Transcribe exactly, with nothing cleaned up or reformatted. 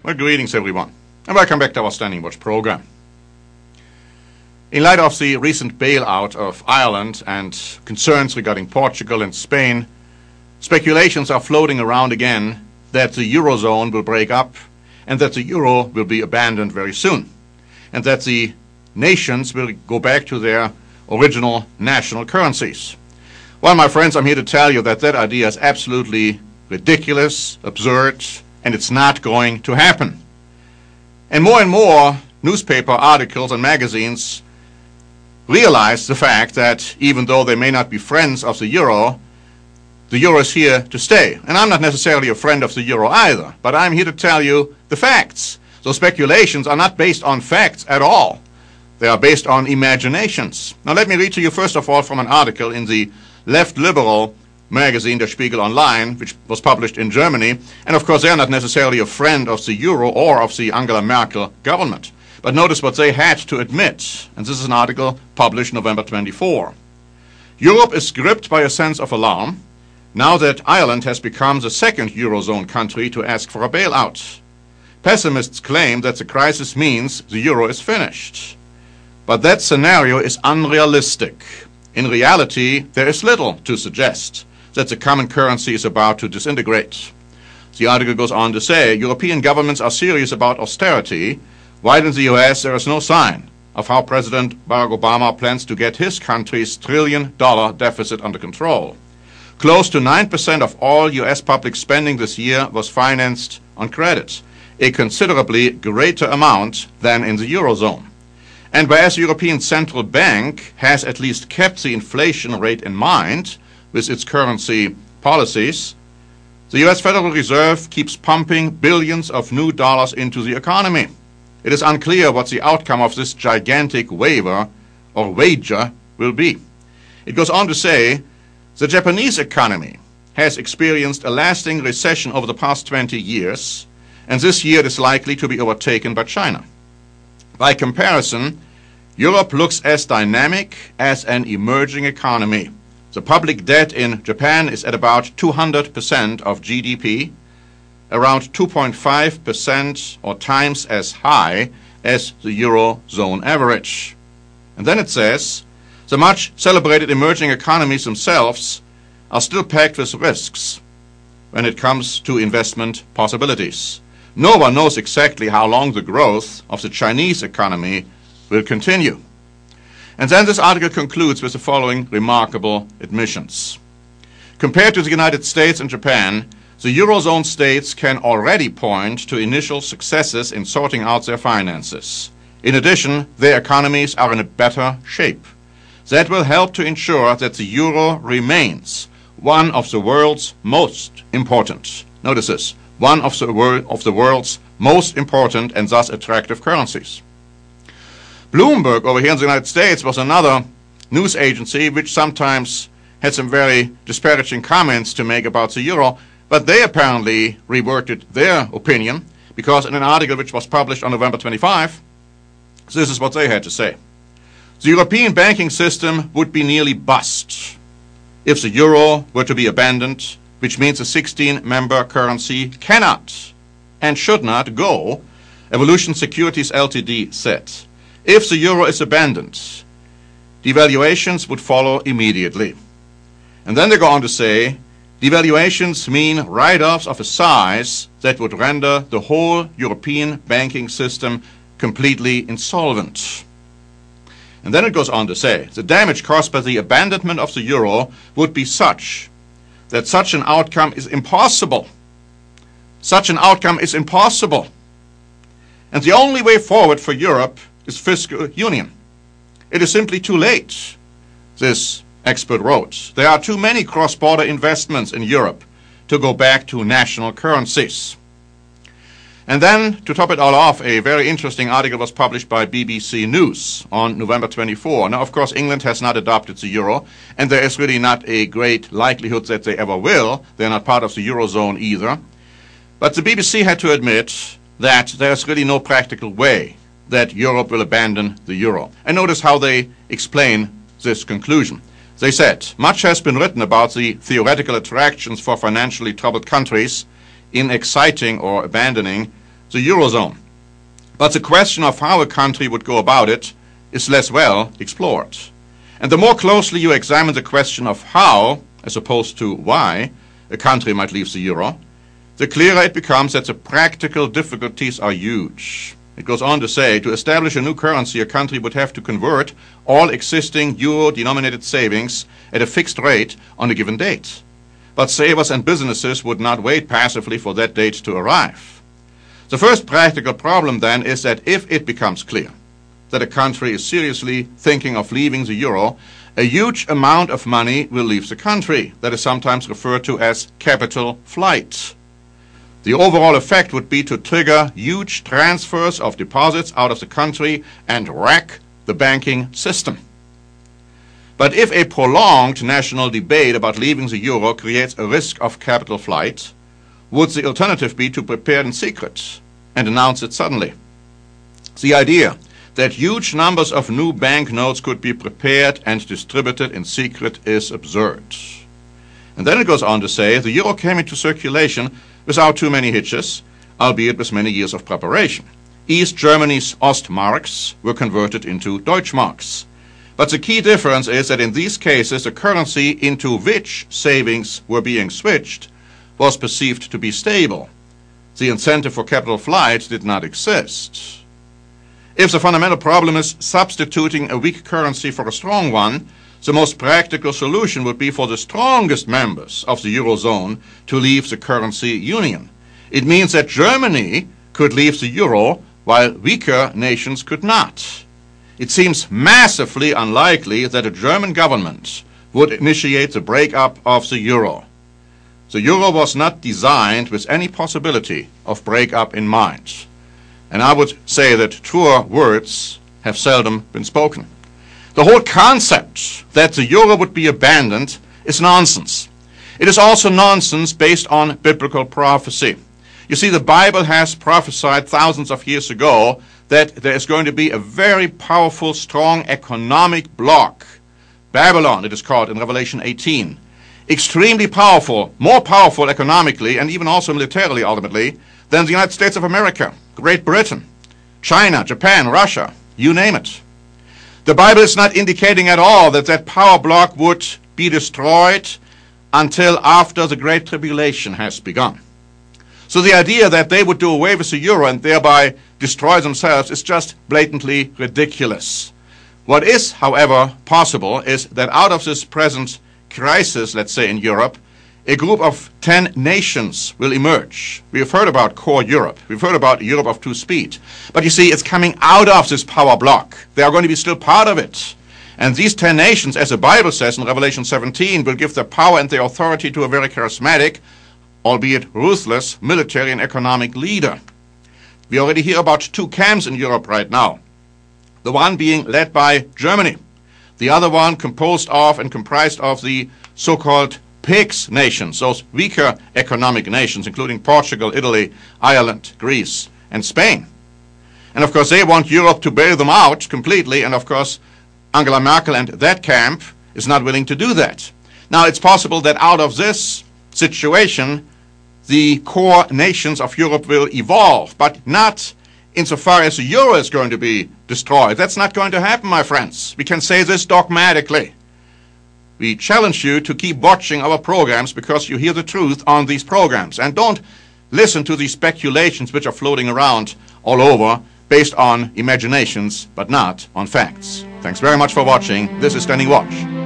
Well, greetings everyone, and welcome back to our Standing Watch program. In light of the recent bailout of Ireland and concerns regarding Portugal and Spain, speculations are floating around again that the Eurozone will break up and that the Euro will be abandoned very soon, and that the nations will go back to their original national currencies. Well, my friends, I'm here to tell you that that idea is absolutely ridiculous, absurd, and it's not going to happen. And more and more newspaper articles and magazines realize the fact that even though they may not be friends of the euro, the euro is here to stay. And I'm not necessarily a friend of the euro either, but I'm here to tell you the facts. So speculations are not based on facts at all. They are based on imaginations. Now let me read to you first of all from an article in the left liberal magazine, Der Spiegel Online, which was published in Germany. And of course, they are not necessarily a friend of the euro or of the Angela Merkel government. But notice what they had to admit. And this is an article published November twenty-fourth. Europe is gripped by a sense of alarm now that Ireland has become the second Eurozone country to ask for a bailout. Pessimists claim that the crisis means the euro is finished. But that scenario is unrealistic. In reality, there is little to suggest that the common currency is about to disintegrate. The article goes on to say, European governments are serious about austerity, while in the U S there is no sign of how President Barack Obama plans to get his country's trillion dollar deficit under control. Close to nine percent of all U S public spending this year was financed on credit, a considerably greater amount than in the Eurozone. And whereas the European Central Bank has at least kept the inflation rate in mind with its currency policies, the U S Federal Reserve keeps pumping billions of new dollars into the economy. It is unclear what the outcome of this gigantic waiver or wager will be. It goes on to say, the Japanese economy has experienced a lasting recession over the past twenty years, and this year it is likely to be overtaken by China. By comparison, Europe looks as dynamic as an emerging economy. The public debt in Japan is at about two hundred percent of G D P, around two point five percent or times as high as the Eurozone average. And then it says, the much celebrated emerging economies themselves are still packed with risks when it comes to investment possibilities. No one knows exactly how long the growth of the Chinese economy will continue. And then this article concludes with the following remarkable admissions. Compared to the United States and Japan, the Eurozone states can already point to initial successes in sorting out their finances. In addition, their economies are in a better shape. That will help to ensure that the euro remains one of the world's most important, notice this, one of the, wor- of the world's most important and thus attractive currencies. Bloomberg over here in the United States was another news agency which sometimes had some very disparaging comments to make about the euro, but they apparently reverted their opinion because in an article which was published on November twenty-fifth, this is what they had to say. The European banking system would be nearly bust if the euro were to be abandoned, which means a sixteen member currency cannot and should not go, Evolution Securities Limited said. If the euro is abandoned, devaluations would follow immediately. And then they go on to say, devaluations mean write-offs of a size that would render the whole European banking system completely insolvent. And then it goes on to say, the damage caused by the abandonment of the euro would be such that such an outcome is impossible. Such an outcome is impossible. And the only way forward for Europe is fiscal union. It is simply too late, this expert wrote. There are too many cross-border investments in Europe to go back to national currencies. And then, to top it all off, a very interesting article was published by B B C News on November twenty-fourth. Now, of course, England has not adopted the euro, and there is really not a great likelihood that they ever will. They're not part of the Eurozone either. But the B B C had to admit that there's really no practical way that Europe will abandon the euro. And notice how they explain this conclusion. They said, much has been written about the theoretical attractions for financially troubled countries in exciting or abandoning the Eurozone. But the question of how a country would go about it is less well explored. And the more closely you examine the question of how, as opposed to why, a country might leave the euro, the clearer it becomes that the practical difficulties are huge. It goes on to say, to establish a new currency, a country would have to convert all existing euro-denominated savings at a fixed rate on a given date. But savers and businesses would not wait passively for that date to arrive. The first practical problem then is that if it becomes clear that a country is seriously thinking of leaving the euro, a huge amount of money will leave the country. That is sometimes referred to as capital flight. The overall effect would be to trigger huge transfers of deposits out of the country and wreck the banking system. But if a prolonged national debate about leaving the euro creates a risk of capital flight, would the alternative be to prepare in secret and announce it suddenly? The idea that huge numbers of new banknotes could be prepared and distributed in secret is absurd. And then it goes on to say, the euro came into circulation without too many hitches, albeit with many years of preparation. East Germany's Ostmarks were converted into Deutschmarks. But the key difference is that in these cases, the currency into which savings were being switched was perceived to be stable. The incentive for capital flight did not exist. If the fundamental problem is substituting a weak currency for a strong one, the most practical solution would be for the strongest members of the Eurozone to leave the currency union. It means that Germany could leave the euro while weaker nations could not. It seems massively unlikely that a German government would initiate the breakup of the euro. The euro was not designed with any possibility of breakup in mind. And I would say that truer words have seldom been spoken. The whole concept that the euro would be abandoned is nonsense. It is also nonsense based on biblical prophecy. You see, the Bible has prophesied thousands of years ago that there is going to be a very powerful, strong economic bloc. Babylon, it is called in Revelation eighteen. Extremely powerful, more powerful economically and even also militarily ultimately than the United States of America, Great Britain, China, Japan, Russia, you name it. The Bible is not indicating at all that that power bloc would be destroyed until after the Great Tribulation has begun. So the idea that they would do away with the euro and thereby destroy themselves is just blatantly ridiculous. What is, however, possible is that out of this present crisis, let's say in Europe, a group of ten nations will emerge. We have heard about core Europe. We've heard about Europe of two speed. But you see, it's coming out of this power block. They are going to be still part of it. And these ten nations, as the Bible says in Revelation seventeen, will give their power and their authority to a very charismatic, albeit ruthless, military and economic leader. We already hear about two camps in Europe right now. The one being led by Germany. The other one composed of and comprised of the so-called PIGS nations, those weaker economic nations, including Portugal, Italy, Ireland, Greece, and Spain. And of course, they want Europe to bail them out completely, and of course, Angela Merkel and that camp is not willing to do that. Now, it's possible that out of this situation, the core nations of Europe will evolve, but not insofar as the euro is going to be destroyed. That's not going to happen, my friends. We can say this dogmatically. We challenge you to keep watching our programs because you hear the truth on these programs. And don't listen to these speculations which are floating around all over based on imaginations but not on facts. Thanks very much for watching. This is Standing Watch.